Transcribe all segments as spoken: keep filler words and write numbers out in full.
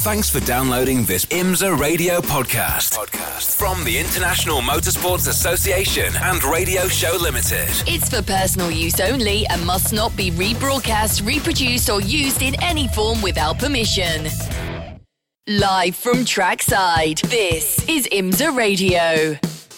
Thanks for downloading this IMSA Radio podcast. podcast from the International Motorsports Association and Radio Show Limited. It's for personal use only and must not be rebroadcast, reproduced or used in any form without permission. Live from trackside, this is IMSA Radio.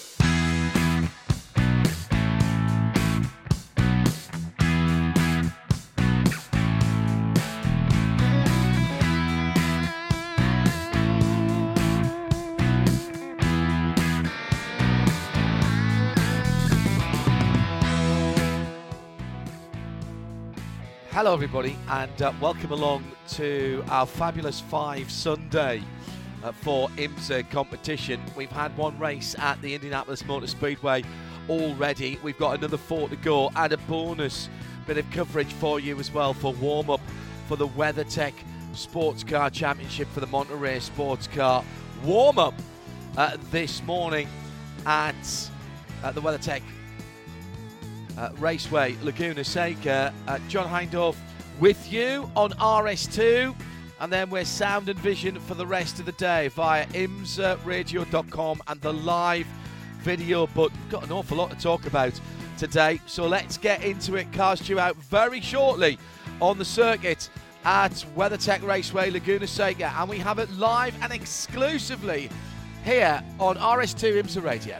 Hello everybody, and uh, welcome along to our Fabulous Five Sunday uh, for IMSA competition. We've had one race at the Indianapolis Motor Speedway already. We've got another four to go and a bonus bit of coverage for you as well for warm-up for the WeatherTech Sports Car Championship for the Monterey Sports Car warm-up uh, this morning at, at the WeatherTech Uh, Raceway, Laguna Seca. Uh, John Hindhaugh with you on R S two, and then we're sound and vision for the rest of the day via imsa radio dot com and the live video button. Got an awful lot to talk about today, so let's get into it. Cars due out very shortly on the circuit at WeatherTech Raceway, Laguna Seca, and we have it live and exclusively here on R S two IMSA Radio.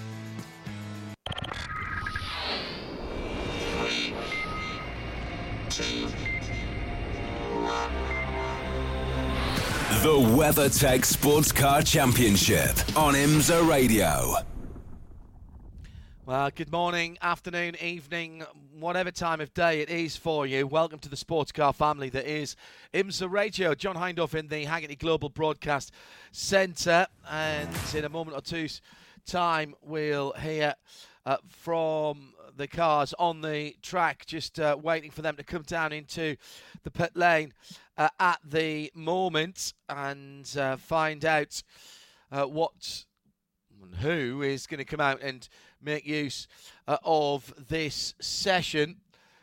The WeatherTech Sports Car Championship on IMSA Radio. Well, good morning, afternoon, evening, whatever time of day it is for you. Welcome to the sports car family that is IMSA Radio. John Hindhaugh in the Hagerty Global Broadcast Centre. And in a moment or two's time, we'll hear uh, from the cars on the track, just uh, waiting for them to come down into the pit lane uh, at the moment and uh, find out uh, what and who is going to come out and make use uh, of this session.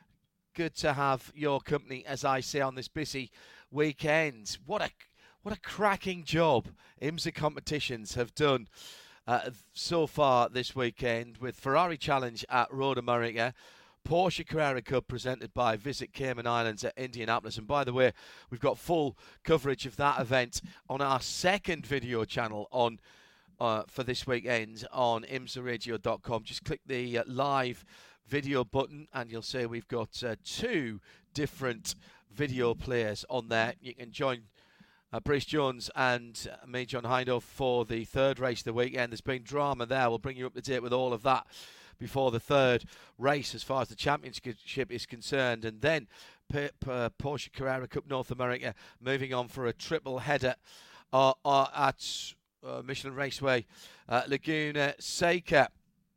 Good to have your company, as I say, on this busy weekend. What a what a cracking job IMSA competitions have done Uh, so far this weekend, with Ferrari Challenge at Road America, Porsche Carrera Cup presented by Visit Cayman Islands at Indianapolis. And by the way, we've got full coverage of that event on our second video channel on uh, for this weekend on imsa radio dot com. Just click the uh, live video button and you'll see we've got uh, two different video players on there. You can join Uh, Bruce Jones and uh, me, John Hindhaugh, for the third race of the weekend. There's been drama there. We'll bring you up to date with all of that before the third race as far as the championship is concerned. And then P- P- Porsche Carrera Cup North America moving on for a triple header uh, uh, at uh, Michelin Raceway, uh, Laguna Seca.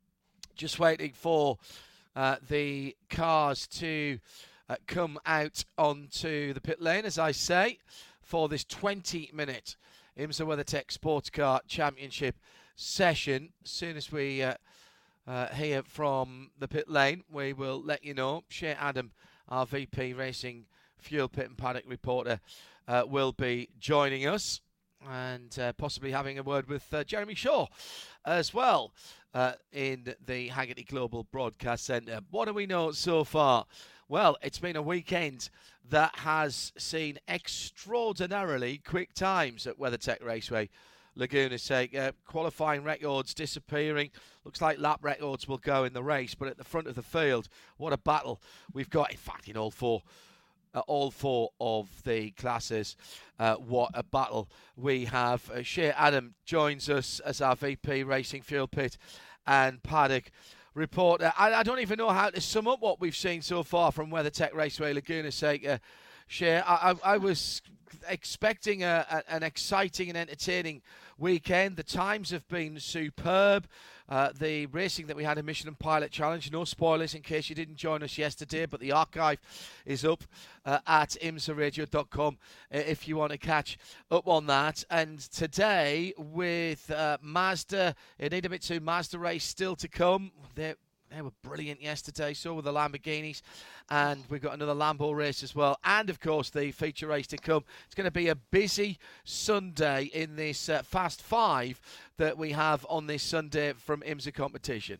Just waiting for uh, the cars to uh, come out onto the pit lane, as I say, for this twenty-minute IMSA WeatherTech Sports Car Championship session. As soon as we uh, uh, hear from the pit lane, we will let you know. Shea Adam, our V P Racing Fuel Pit and Paddock reporter, uh, will be joining us and uh, possibly having a word with uh, Jeremy Shaw as well uh, in the Hagerty Global Broadcast Centre. What do we know so far? Well, it's been a weekend that has seen extraordinarily quick times at WeatherTech Raceway, Laguna Seca. Qualifying records disappearing. Looks like lap records will go in the race, but at the front of the field, what a battle we've got. In fact, in all four, uh, all four of the classes, uh, what a battle we have. Uh, Shea Adam joins us as our V P Racing Fuel Pit and Paddock reporter. I, I don't even know how to sum up what we've seen so far from WeatherTech Raceway, Laguna Seca. Shea, I, I, I was expecting a, a, an exciting and entertaining weekend. The times have been superb. Uh, the racing that we had in Michelin Pilot Challenge, no spoilers in case you didn't join us yesterday, but the archive is up uh, at imsa radio dot com uh, if you want to catch up on that. And today with uh, Mazda, Idemitsu Mazda race still to come. They're They were brilliant yesterday. So were the Lamborghinis. And we've got another Lambo race as well. And, of course, the feature race to come. It's going to be a busy Sunday in this uh, Fast Five that we have on this Sunday from IMSA competition.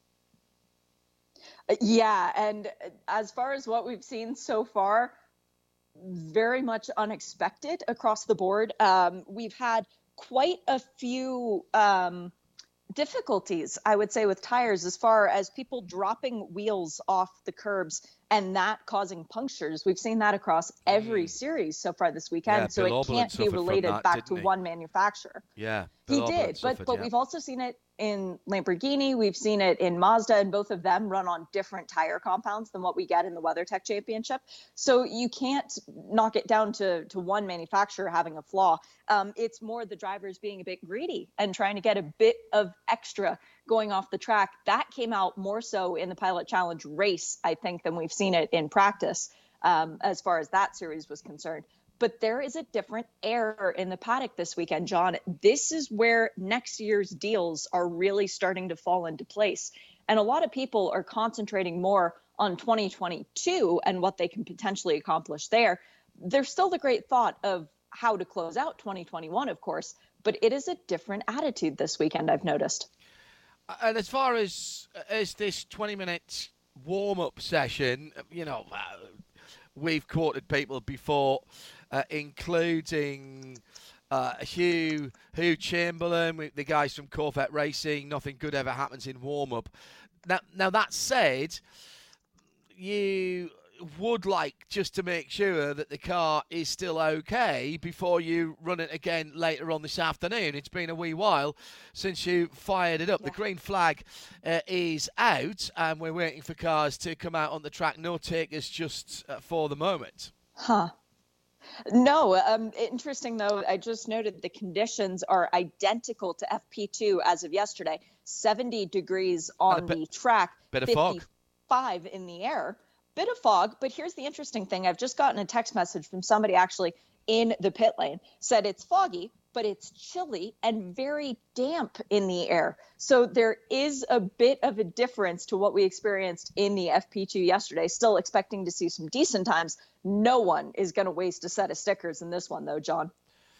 Yeah, and as far as what we've seen so far, very much unexpected across the board. Um, we've had quite a few um, difficulties, I would say, with tires as far as people dropping wheels off the curbs and that causing punctures. We've seen that across every mm. series so far this weekend, yeah, so Bill it can't be related that, back to he? one manufacturer. Yeah, Bill he did, but suffered, but yeah. we've also seen it in Lamborghini, we've seen it in Mazda, and both of them run on different tire compounds than what we get in the WeatherTech Championship. So you can't knock it down to, to one manufacturer having a flaw. Um, it's more the drivers being a bit greedy and trying to get a bit of extra going off the track. That came out more so in the Pilot Challenge race, I think, than we've seen it in practice um, as far as that series was concerned. But there is a different air in the paddock this weekend, John. This is where next year's deals are really starting to fall into place. And a lot of people are concentrating more on twenty twenty-two and what they can potentially accomplish there. There's still the great thought of how to close out twenty twenty-one, of course, but it is a different attitude this weekend, I've noticed. And as far as, as this twenty-minute warm-up session, you know, uh, we've quoted people before, Uh, including uh, Hugh, Hugh Chamberlain, the guys from Corvette Racing. Nothing good ever happens in warm-up. Now, now that said, you would like just to make sure that the car is still okay before you run it again later on this afternoon. It's been a wee while since you fired it up. Yeah. The green flag uh, is out, and we're waiting for cars to come out on the track. No takers just uh, for the moment. Huh. No, um, interesting, though. I just noted the conditions are identical to F P two as of yesterday. seventy degrees on bit, the track, bit of fog. fifty-five in the air. Bit of fog, but here's the interesting thing. I've just gotten a text message from somebody actually in the pit lane. Said it's foggy, but it's chilly and very damp in the air. So there is a bit of a difference to what we experienced in the F P two yesterday. Still expecting to see some decent times. No one is going to waste a set of stickers in this one, though, John.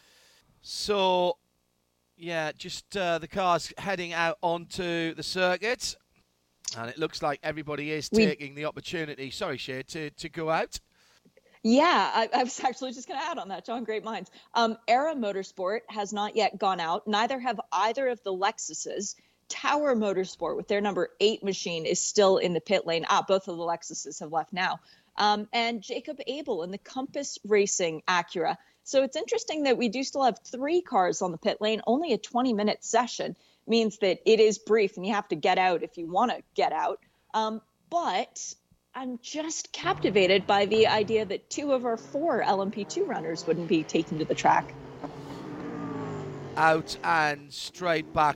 So, yeah, just uh, the cars heading out onto the circuit. And it looks like everybody is we- taking the opportunity, sorry, Shea, to, to go out. Yeah, I, I was actually just going to add on that, John. Great minds. Um, Era Motorsport has not yet gone out. Neither have either of the Lexuses. Tower Motorsport, with their number eight machine, is still in the pit lane. Ah, both of the Lexuses have left now. Um, and Jacob Abel in the Compass Racing Acura. So it's interesting that we do still have three cars on the pit lane. Only a twenty-minute session means that it is brief, and you have to get out if you want to get out. Um, but I'm just captivated by the idea that two of our four L M P two runners wouldn't be taken to the track. Out and straight back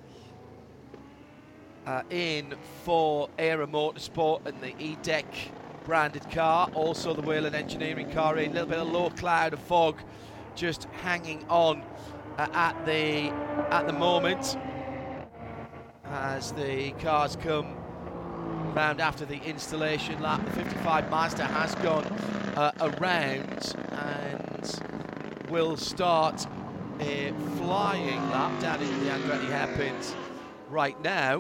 uh, in for Era Motorsport and the E-Deck branded car. Also the Whelen Engineering car in. A little bit of low cloud of fog just hanging on uh, at the at the moment as the cars come round after the installation lap. The fifty-five Mazda has gone uh, around and will start a flying lap down into the Andretti hairpins right now.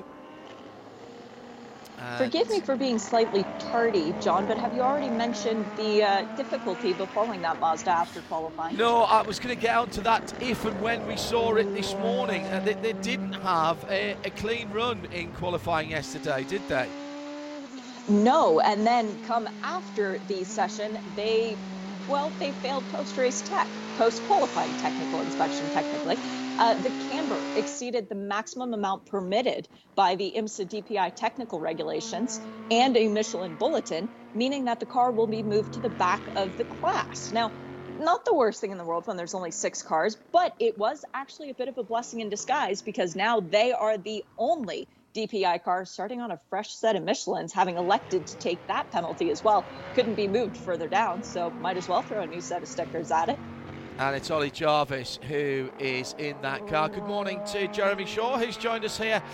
And forgive me for being slightly tardy, John, but have you already mentioned the uh, difficulty befalling that Mazda after qualifying? No, I was going to get onto that if and when we saw it this morning. Uh, they, they didn't have a, a clean run in qualifying yesterday, did they? No, and then come after the session, they, well, they failed post-race tech, post-qualifying technical inspection, technically. Uh, the camber exceeded the maximum amount permitted by the IMSA D P I technical regulations and a Michelin bulletin, meaning that the car will be moved to the back of the class. Now, not the worst thing in the world when there's only six cars, but it was actually a bit of a blessing in disguise because now they are the only D P I cars starting on a fresh set of Michelins, having elected to take that penalty as well. Couldn't be moved further down, so might as well throw a new set of stickers at it. And it's Ollie Jarvis who is in that car. Good morning to Jeremy Shaw, who's joined us here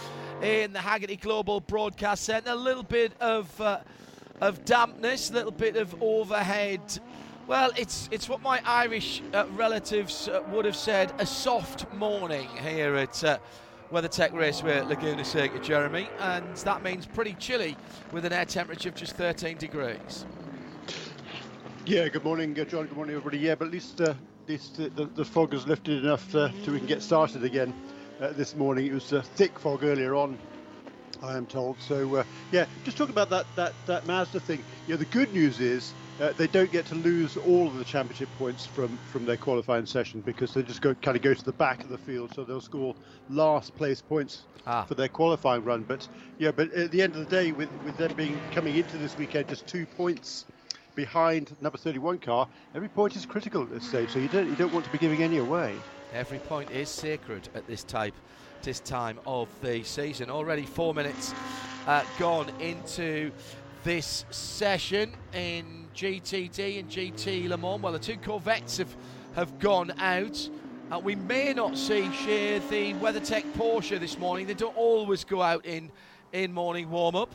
in the Haggerty Global Broadcast Centre. A little bit of uh, of dampness, a little bit of overhead. Well, it's it's what my Irish uh, relatives uh, would have said, a soft morning here at uh, WeatherTech Raceway at Laguna Seca, Jeremy, and that means pretty chilly with an air temperature of just thirteen degrees. Yeah, good morning, uh, John. Good morning, everybody. Yeah, but at least, uh, at least uh, the, the fog has lifted enough uh, so we can get started again uh, this morning. It was uh, thick fog earlier on, I am told. So, uh, yeah, just talking about that, that, that Mazda thing. Yeah, the good news is uh, they don't get to lose all of the championship points from, from their qualifying session, because they just go kind of go to the back of the field, so they'll score last place points ah. for their qualifying run. But yeah, but at the end of the day, with, with them being coming into this weekend just two points behind number thirty-one car, every point is critical at this stage, so you don't you don't want to be giving any away. Every point is sacred at this type this time of the season. Already four minutes uh, gone into this session in G T D and G T Le Mans. Well, the two Corvettes have have gone out. Uh, we may not see share the WeatherTech Porsche this morning. They don't always go out in in morning warm-up.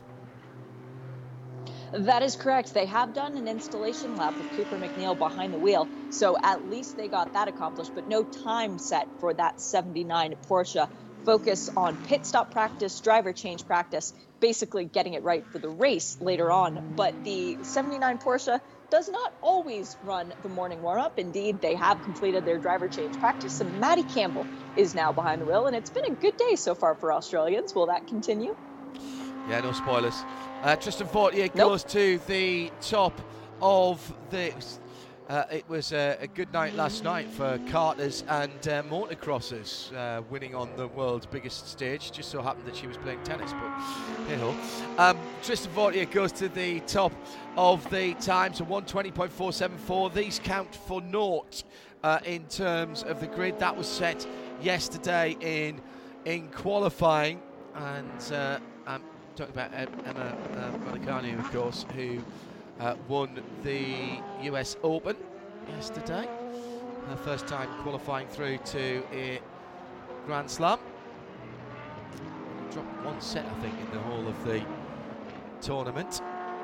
That is correct. They have done an installation lap with Cooper McNeil behind the wheel, so at least they got that accomplished, but no time set for that seventy-nine Porsche. Focus on pit stop practice, driver change practice, basically getting it right for the race later on. But the seventy-nine Porsche does not always run the morning warm-up. Indeed, they have completed their driver change practice, and Matty Campbell is now behind the wheel, and it's been a good day so far for Australians. Will that continue? Yeah, no spoilers. Uh, Tristan Fortier nope. goes to the top of the... Uh, it was a, a good night last night for karters and uh, motocrossers, uh, winning on the world's biggest stage. Just so happened that she was playing tennis, but hey-ho. Um, Tristan Fortier goes to the top of the times, a one twenty point four seven four. These count for naught uh, in terms of the grid. That was set yesterday in in qualifying, and uh, I'm talking about Emma uh, Raducanu, of course, who Uh, won the U S Open yesterday. Her first time qualifying through to a Grand Slam. Dropped one set, I think, in the whole of the tournament.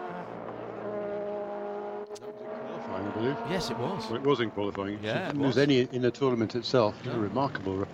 That was in qualifying, I believe. Yes, it was. Well, it was in qualifying. Yeah, it it was was. any in the tournament itself. No. Remarkable.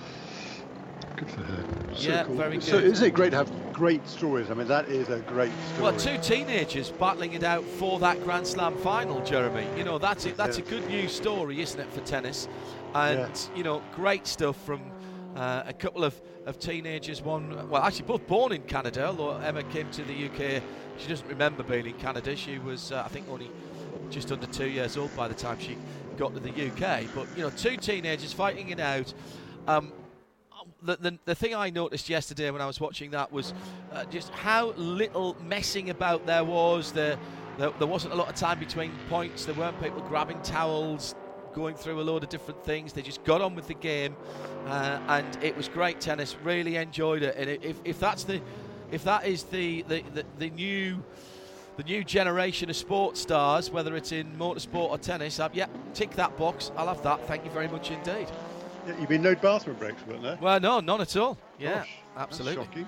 Good for her. So yeah, cool. very good. So isn't it great to have great stories? I mean, that is a great story. Well, two teenagers battling it out for that Grand Slam final, Jeremy. You know, that's it. That's yeah. a good news story, isn't it, for tennis? And, yeah. you know, great stuff from uh, a couple of, of teenagers. One, well, actually both born in Canada, although Emma came to the U K. She doesn't remember being in Canada. She was, uh, I think, only just under two years old by the time she got to the U K. But, you know, two teenagers fighting it out. Um, The, the, the thing I noticed yesterday when I was watching that was uh, just how little messing about there was. There, there, there wasn't a lot of time between points. There weren't people grabbing towels, going through a load of different things. They just got on with the game, uh, and it was great tennis. Really enjoyed it. And if, if that's the, if that is the the, the, the new the new generation of sports stars, whether it's in motorsport or tennis, uh, yeah, tick that box. I'll have that. Thank you very much indeed. Yeah, you mean no bathroom breaks, weren't there? Well, no, none at all. Yeah, Gosh, absolutely. That's shocking.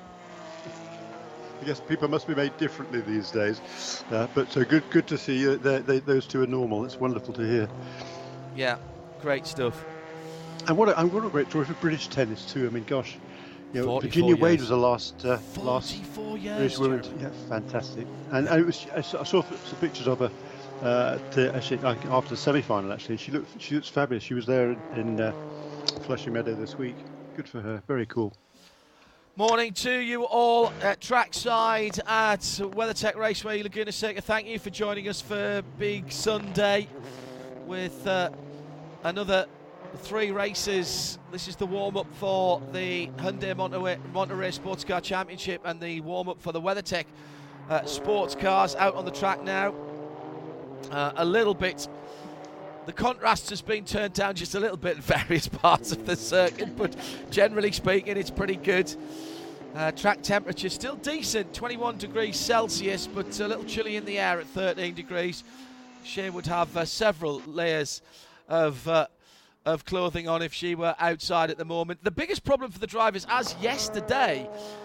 I guess people must be made differently these days. Uh, but so good, good to see uh, they, they, those two are normal. It's wonderful to hear. Yeah, great stuff. And what a, and what a great story for British tennis too. I mean, gosh, you know, Virginia years. Wade was the last uh, last forty-four years. British woman. Yeah, fantastic. And, and it was I saw, I saw some pictures of her uh, to, actually like, after the semi-final. Actually, she looked she looks fabulous. She was there in. in uh, Flushing Meadow this week. Good for her. Very cool. Morning to you all at trackside at WeatherTech Raceway, Laguna Seca. Thank you for joining us for Big Sunday with uh, another three races. This is the warm-up for the Hyundai Monterey, Monterey Sports Car Championship and the warm-up for the WeatherTech uh, sports cars out on the track now. Uh, a little bit The contrast has been turned down just a little bit in various parts of the circuit, but generally speaking, it's pretty good. Uh, track temperature still decent, twenty-one degrees Celsius, but a little chilly in the air at thirteen degrees. She would have uh, several layers of uh, of clothing on if she were outside at the moment. The biggest problem for the drivers, as yesterday,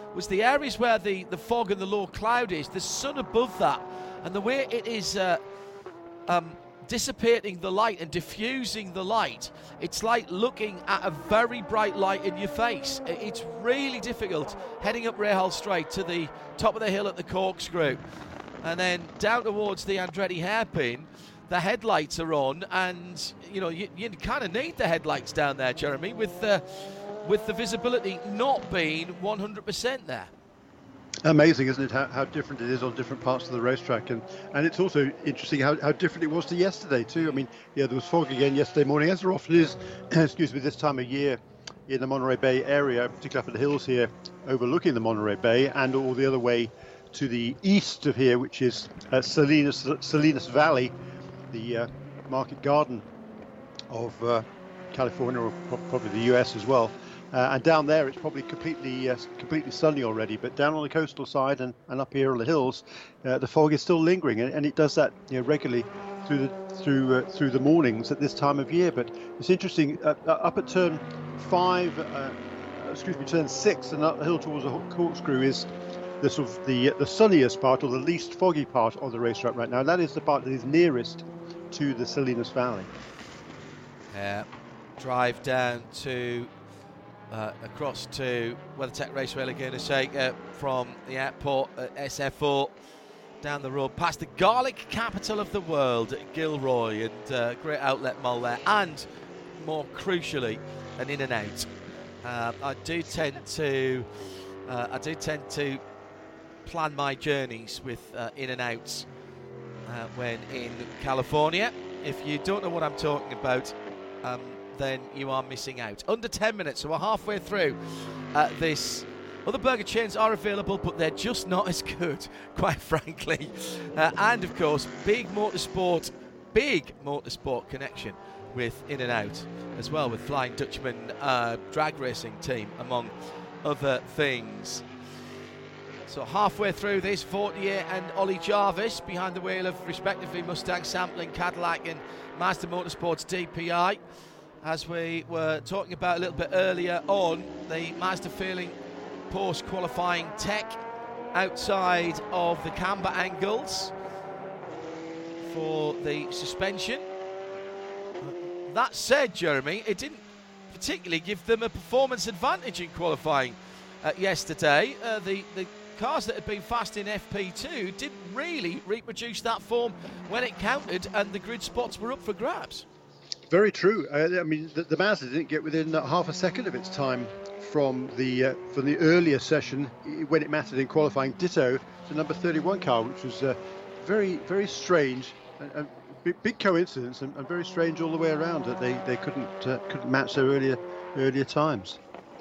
was the areas where the, the fog and the low cloud is, the sun above that, and the way it is uh, um, dissipating the light and diffusing the light. It's like looking at a very bright light in your face. It's really difficult heading up Rahal Straight to the top of the hill at the Corkscrew, and then down towards the Andretti hairpin. The headlights are on, and you know you, you kind of need the headlights down there, Jeremy, with the with the visibility not being one hundred percent there. Amazing, isn't it, how, how different it is on different parts of the racetrack, and and it's also interesting how, how different it was to yesterday too. I mean, yeah, there was fog again yesterday morning, as there often is. Excuse me, this time of year in the Monterey Bay area, particularly up in the hills here, overlooking the Monterey Bay, and all the other way to the east of here, which is uh, Salinas Salinas Valley, the uh, market garden of uh, California, or probably the U S as well. Uh, and down there, it's probably completely uh, completely sunny already. But down on the coastal side and, and up here on the hills, uh, the fog is still lingering, and, and it does that, you know, regularly through the through uh, through the mornings at this time of year. But it's interesting. Uh, up at turn five, uh, excuse me, turn six, and up the hill towards the Corkscrew is the sort of the the sunniest part, or the least foggy part of the racetrack right now. And that is the part that is nearest to the Salinas Valley. Yeah, drive down to uh, across to WeatherTech Raceway Laguna Seca from the airport at S F O, down the road past the garlic capital of the world, Gilroy, and uh, great outlet mall there, and more crucially, an In-N-Out. Uh, I do tend to, uh, I do tend to plan my journeys with uh, In-N-Outs uh, when in California. If you don't know what I'm talking about, um, then you are missing out. Under ten minutes, so we're halfway through uh, this. Other burger chains are available, but they're just not as good, quite frankly. Uh, and of course, big motorsport, big motorsport connection with In-N-Out as well, with Flying Dutchman uh, drag racing team, among other things. So halfway through this, Fortier and Ollie Jarvis behind the wheel of respectively Mustang Sampling, Cadillac and Mazda Motorsports D P I. As we were talking about a little bit earlier on, the Mazda feeling post-qualifying tech outside of the camber angles for the suspension. That said, Jeremy, it didn't particularly give them a performance advantage in qualifying uh, yesterday. Uh, the, the cars that had been fast in F P two didn't really reproduce that form when it counted, and the grid spots were up for grabs. Very true. Uh, I mean, the, the Mazda didn't get within uh, half a second of its time from the uh, from the earlier session when it mattered in qualifying. Ditto to number thirty-one car, which was uh, very, very strange, and, and big, big coincidence, and, and very strange all the way around that they they couldn't uh, couldn't match their earlier earlier times.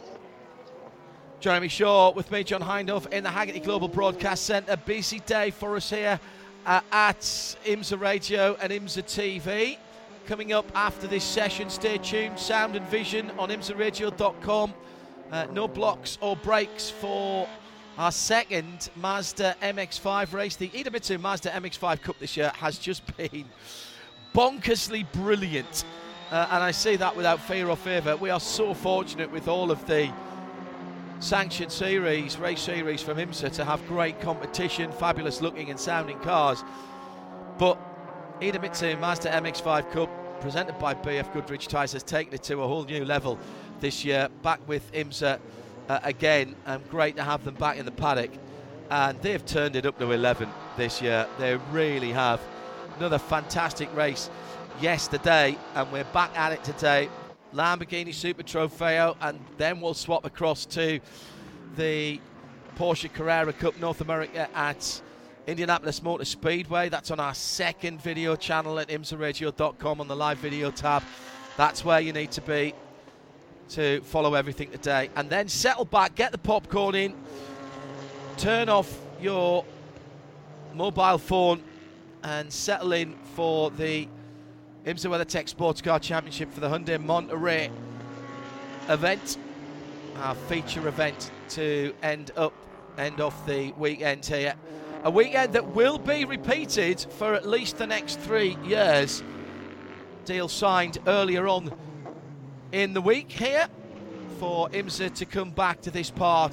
Jeremy Shaw with me, John Hindhaugh, in the Hagerty Global Broadcast Centre. Busy day for us here uh, at IMSA Radio and IMSA T V. Coming up after this session, stay tuned, sound and vision on imsa radio dot com. Uh, no blocks or breaks for our second Mazda M X five race. The Idemitsu Mazda M X five Cup this year has just been bonkersly brilliant. Uh, and I say that without fear or favour. We are so fortunate with all of the sanctioned series, race series from IMSA, to have great competition, fabulous looking and sounding cars. But Idemitsu Mazda M X five Cup, presented by B F Goodrich Tyres, has taken it to a whole new level this year. Back with IMSA uh, again, and great to have them back in the paddock. And they've turned it up to eleven this year. They really have. Another fantastic race yesterday, and we're back at it today. Lamborghini Super Trofeo, and then we'll swap across to the Porsche Carrera Cup North America at Indianapolis Motor Speedway. That's on our second video channel at imsa radio dot com on the live video tab. That's where you need to be to follow everything today. And then settle back, get the popcorn in, turn off your mobile phone and settle in for the IMSA WeatherTech Sports Car Championship for the Hyundai Monterey event, our feature event to end up end off the weekend here. A weekend that will be repeated for at least the next three years. Deal signed earlier on in the week here for IMSA to come back to this part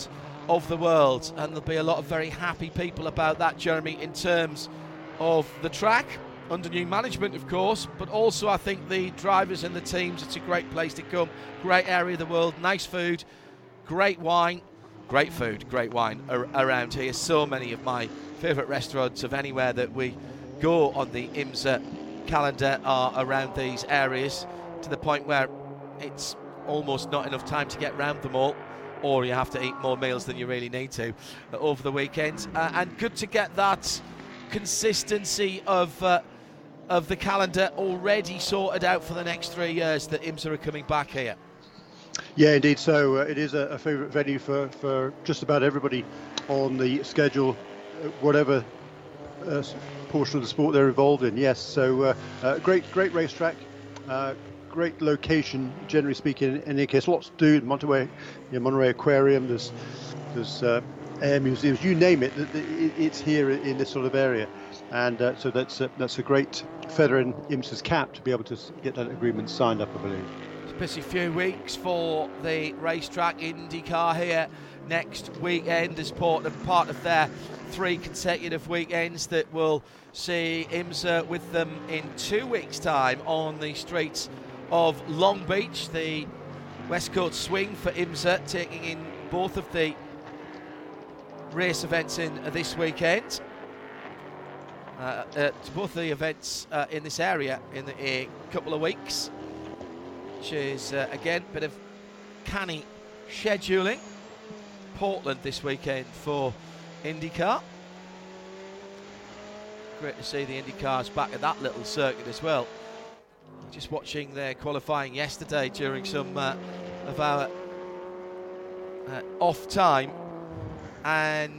of the world, and there'll be a lot of very happy people about that, Jeremy, in terms of the track, under new management, of course, but also I think the drivers and the teams. It's a great place to come, great area of the world, nice food, great wine, great food, great wine ar- around here. So many of my favourite restaurants of anywhere that we go on the IMSA calendar are around these areas, to the point where it's almost not enough time to get round them all, or you have to eat more meals than you really need to uh, over the weekend. Uh, and good to get that consistency of uh, of the calendar already sorted out for the next three years that IMSA are coming back here. Yeah, indeed. So uh, it is a, a favourite venue for, for just about everybody on the schedule, uh, whatever uh, portion of the sport they're involved in. Yes, so uh, uh, great, great racetrack, uh, great location, generally speaking. In any case, lots to do. Monterey, you know, Monterey Aquarium. There's there's uh, air museums. You name it, it's here in this sort of area. And uh, so that's a, that's a great feather in IMSA's cap to be able to get that agreement signed up, I believe. It's a busy few weeks for the racetrack. IndyCar here next weekend as part of, part of their three consecutive weekends that will see IMSA with them in two weeks' time on the streets of Long Beach. The West Coast swing for IMSA, taking in both of the race events in uh, this weekend. Uh, uh, both the events uh, in this area in the, a couple of weeks, which is uh, again a bit of canny scheduling. Portland this weekend for IndyCar. Great to see the IndyCars back at that little circuit as well. Just watching their qualifying yesterday during some uh, of our uh, off time, and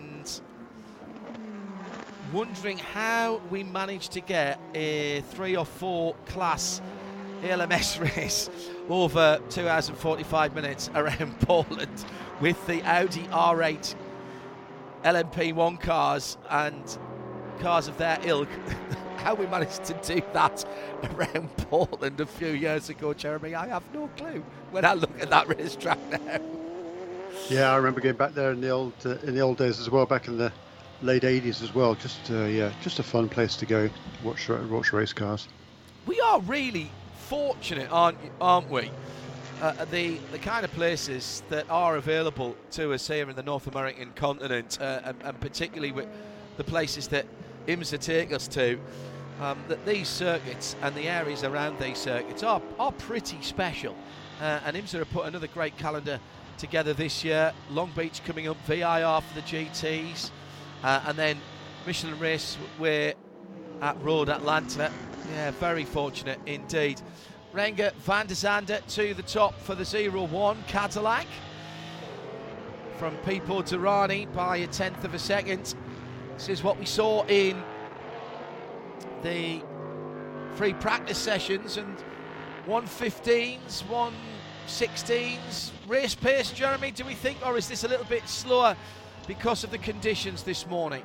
wondering how we managed to get a three or four class A L M S race over two hours and forty-five minutes around Portland with the Audi R eight L M P one cars and cars of their ilk. How we managed to do that around Portland a few years ago, Jeremy, I have no clue when I look at that racetrack now. Yeah, I remember going back there in the old uh, in the old days as well, back in the late eighties as well. Just uh, yeah, just a fun place to go watch watch race cars. We are really fortunate, aren't aren't we? Uh, the the kind of places that are available to us here in the North American continent, uh, and, and particularly with the places that IMSA take us to, um, that these circuits and the areas around these circuits are are pretty special. Uh, and IMSA have put another great calendar together this year. Long Beach coming up, V I R for the G Ts. Uh, and then Michelin Raceway at Road Atlanta. Yeah, very fortunate indeed. Renger van der Zande to the top for the zero one Cadillac. From Pipo Derani by a tenth of a second. This is what we saw in the free practice sessions, and one fifteens, one sixteens. Race pace, Jeremy, do we think, or is this a little bit slower because of the conditions this morning?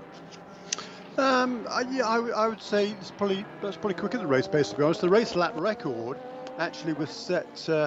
Um, I, yeah, I, I would say it's probably that's probably quicker than race pace, to be honest. The race lap record actually was set uh,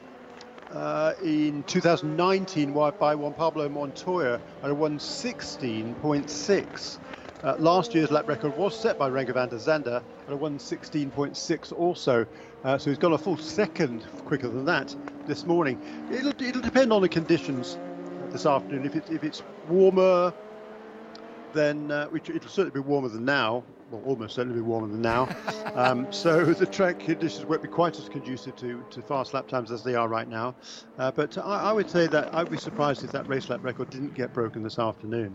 uh, in two thousand nineteen by Juan Pablo Montoya at a one sixteen point six. Uh, last year's lap record was set by Renger van der Zande at a one sixteen point six also. Uh, so he's gone a full second quicker than that this morning. It'll, it'll depend on the conditions this afternoon. If, it, if it's warmer, then uh, which it'll certainly be warmer than now. Well, almost certainly be warmer than now. um, so the track conditions won't be quite as conducive to, to fast lap times as they are right now. Uh, but I, I would say that I'd be surprised if that race lap record didn't get broken this afternoon.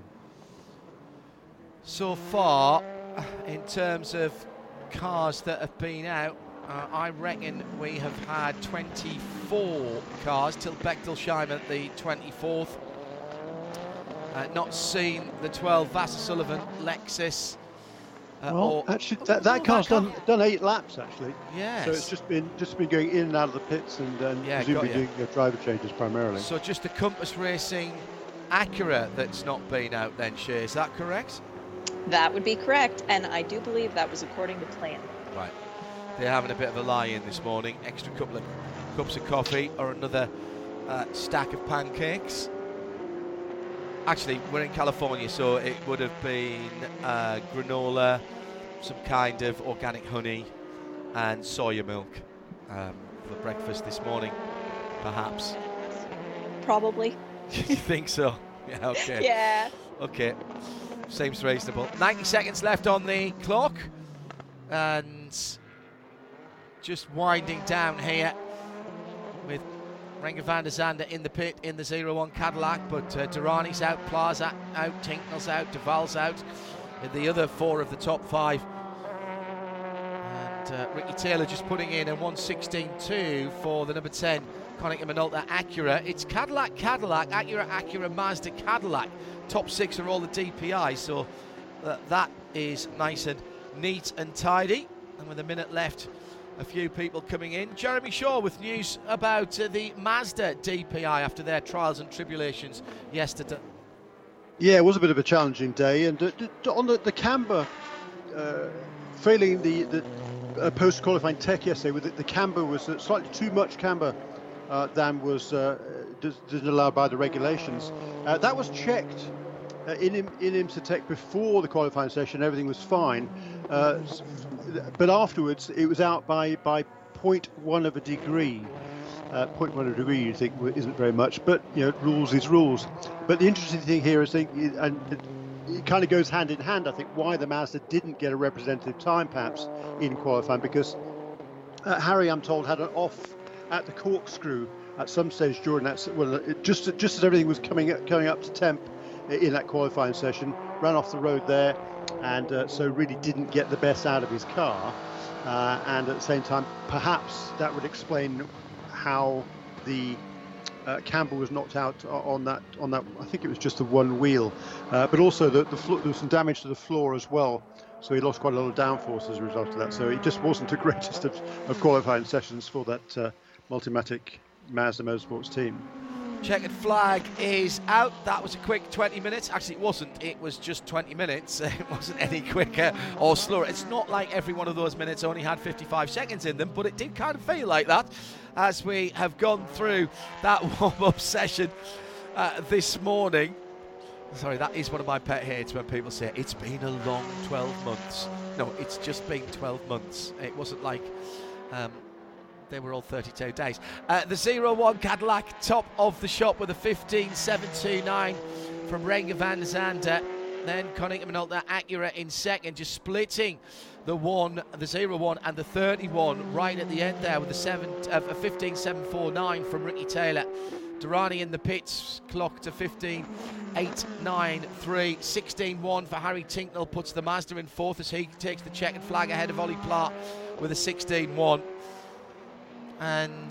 So far, in terms of cars that have been out, uh, I reckon we have had twenty-four cars till Bechtelsheimer the twenty-fourth. Uh, not seen the twelve Vassar Sullivan Lexus. Uh, well, or, actually, that, that oh, car's that car. done done eight laps actually. Yes. So it's just been just been going in and out of the pits and, and Yeah, presumably got doing uh, driver changes primarily. So just the Compass Racing Acura that's not been out then, Shay, is that correct? That would be correct, and I do believe that was according to plan. Right. They're having a bit of a lie-in this morning. Extra couple of cups of coffee or another uh, stack of pancakes. actually, we're in California, so it would have been uh, granola, some kind of organic honey, and soya milk um, for breakfast this morning, perhaps. Probably. You think so? Yeah, okay. Yeah. Okay. Seems reasonable. ninety seconds left on the clock. And just winding down here with Renger van der Zande in the pit in the zero one Cadillac, but uh, Durrani's out, Plaza out, Tinknell's out, Duval's out in the other four of the top five. And uh, Ricky Taylor just putting in a one sixteen two for the number ten Konica Minolta Acura. It's Cadillac, Cadillac, Acura, Acura, Mazda, Cadillac. Top six are all the D P I, so uh, that is nice and neat and tidy. And with a minute left, a few people coming in. Jeremy Shaw with news about uh, the Mazda D P I after their trials and tribulations yesterday. Yeah, it was a bit of a challenging day, and uh, d- on the, the camber, uh, failing the, the uh, post-qualifying tech yesterday, with the, the camber was uh, slightly too much camber uh, than was uh, didn't allow by the regulations. Uh, that was checked uh, in in IMSA Tech before the qualifying session. Everything was fine, uh, but afterwards it was out by by zero point one of a degree. Uh, zero point one of a degree, you think isn't very much, but you know, rules is rules. But the interesting thing here is, think, and it, it kind of goes hand in hand, I think, why the Mazda didn't get a representative time, perhaps, in qualifying, because uh, Harry, I'm told, had an off at the corkscrew at some stage during that, well, it just just as everything was coming up, coming up to temp in that qualifying session, ran off the road there, and uh, so really didn't get the best out of his car. Uh, and at the same time, perhaps that would explain how the uh, camber was knocked out on that. On that, I think it was just the one wheel, uh, but also the, the flo- there was some damage to the floor as well. So he lost quite a lot of downforce as a result of that. So it just wasn't the greatest of, of qualifying sessions for that uh, Multimatic Mazda Motorsports team. Checkered flag is out. That was a quick twenty minutes. Actually, it wasn't. It was just twenty minutes. It wasn't any quicker or slower. It's not like every one of those minutes only had fifty-five seconds in them, but it did kind of feel like that as we have gone through that warm-up session uh, this morning. Sorry, that is one of my pet hates when people say it's been a long twelve months. No, it's just been twelve months. It wasn't like um, they were all thirty-two days. Uh, the zero one Cadillac, top of the shop with a fifteen seven twenty-nine from Renger van der Zande. Then Konica Minolta Acura in second, just splitting the one, the zero one and the thirty-one right at the end there with a seven, uh, a fifteen seven forty-nine from Ricky Taylor. Durrani in the pits, clock to fifteen eight ninety-three. sixteen one for Harry Tinknell, puts the Mazda in fourth as he takes the checkered flag ahead of Ollie Platt with a sixteen one. And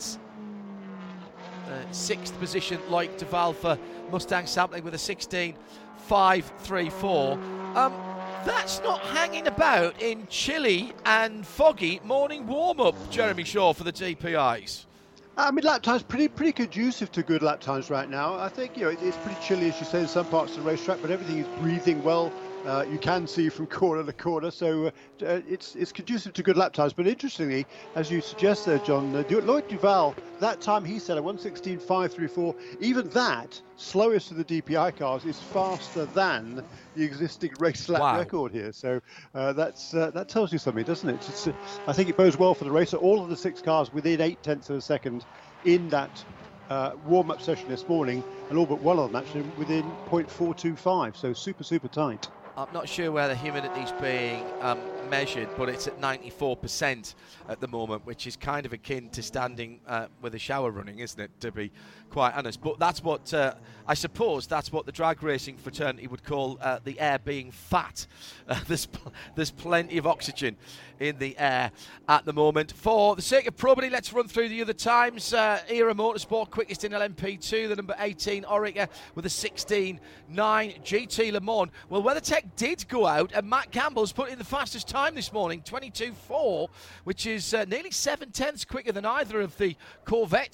uh, sixth position, like Duval for Mustang Sampling with a sixteen five thirty-four. Um, that's not hanging about in chilly and foggy morning warm-up, Jeremy Shaw, for the D P Is. I mean, lap times pretty pretty conducive to good lap times right now. I think, you know, it's pretty chilly, as you say, in some parts of the racetrack, but everything is breathing well. Uh, you can see from corner to corner, so uh, it's it's conducive to good lap times. But interestingly, as you suggest there, John, uh, Lloyd Duval, that time he said a one sixteen five thirty-four. Even that, slowest of the D P I cars, is faster than the existing race lap wow. record here. So uh, that's uh, that tells you something, doesn't it? It's, uh, I think it bodes well for the racer. All of the six cars within eight tenths of a second in that uh, warm-up session this morning, and all but one of them actually within zero point four two five. So super super tight. I'm not sure where the humidity's being um, measured, but it's at ninety-four percent at the moment, which is kind of akin to standing uh, with a shower running, isn't it, to be quite honest? But that's what, uh, I suppose, that's what the drag racing fraternity would call uh, the air being fat. Uh, there's, pl- there's plenty of oxygen in the air at the moment. For the sake of probity, let's run through the other times. Uh, Era Motorsport, quickest in L M P two, the number eighteen Orica with a sixteen nine. G T Le Mans, well, WeatherTech did go out, and Matt Campbell's put in the fastest time this morning, twenty-two four, which is uh, nearly seven tenths quicker than either of the Corvettes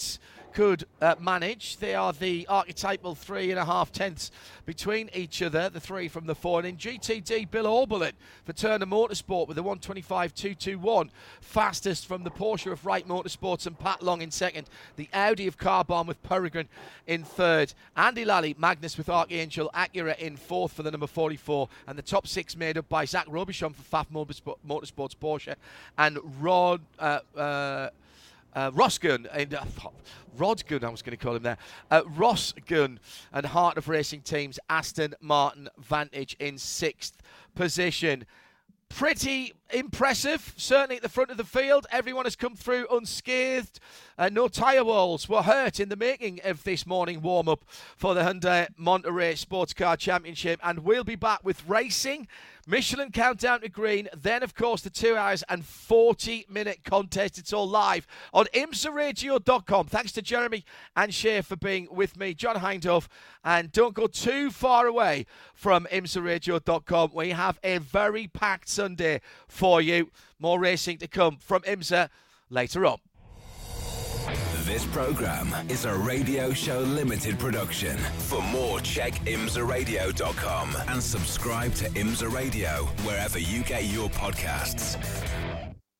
could uh, manage. They are the archetypal three and a half tenths between each other, the three from the four. And in G T D, Bill Oberlin for Turner Motorsport with the one twenty-five two twenty-one, fastest from the Porsche of Wright Motorsports, and Pat Long in second. The Audi of Carbon with Peregrine in third. Andy Lally, Magnus with Archangel, Acura in fourth for the number forty-four. And the top six made up by Zach Robichon for F A F Motorsports Porsche and Rod... Uh, uh, Uh, Ross Gunn, and, uh, Rod Gunn, I was going to call him there. Uh, Ross Gunn and Heart of Racing Teams, Aston Martin Vantage in sixth position. Pretty impressive, certainly at the front of the field. Everyone has come through unscathed. Uh, no tyre walls were hurt in the making of this morning warm-up for the Hyundai Monterey Sports Car Championship. And we'll be back with racing, Michelin Countdown to Green, then, of course, the two hours and forty minute contest. It's all live on imsa radio dot com. Thanks to Jeremy and Shay for being with me, John Hindhaugh. And don't go too far away from imsa radio dot com. We have a very packed Sunday for you. More racing to come from IMSA later on. This program is a Radio Show Limited production. For more, check imsa radio dot com and subscribe to IMSA Radio wherever you get your podcasts.